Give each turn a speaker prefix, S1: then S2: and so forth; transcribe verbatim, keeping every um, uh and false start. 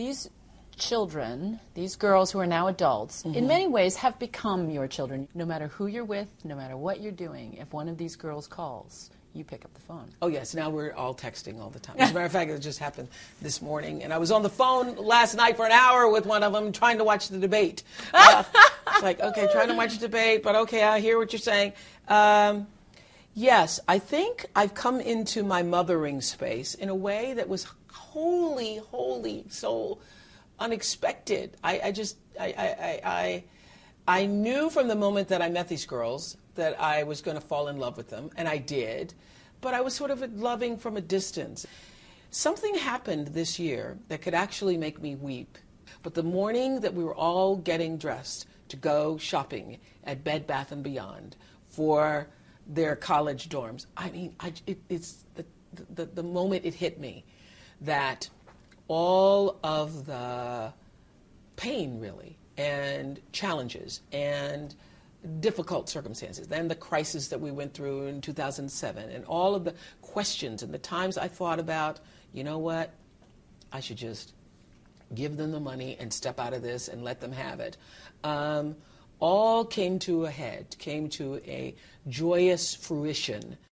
S1: these children, these girls who are now adults, mm-hmm. in many ways have become your children. No matter who you're with, no matter what you're doing, if one of these girls calls, you pick up the phone.
S2: Oh, yes. Now we're all texting all the time. As a matter of fact, it just happened this morning. And I was on the phone last night for an hour with one of them trying to watch the debate. Uh, it's like, okay, trying to watch the debate, but okay, I hear what you're saying. Um, yes, I think I've come into my mothering space in a way that was wholly, wholly so unexpected. I, I just, I, I, I, I knew from the moment that I met these girls that I was going to fall in love with them, and I did, but I was sort of loving from a distance. Something happened this year that could actually make me weep. But the morning that we were all getting dressed to go shopping at Bed Bath and Beyond for their college dorms, I mean, I, it, it's the, the, the moment it hit me that all of the pain, really, and challenges, and difficult circumstances, then the crisis that we went through in two thousand seven, and all of the questions and the times I thought about, you know what, I should just give them the money and step out of this and let them have it, um, all came to a head, came to a joyous fruition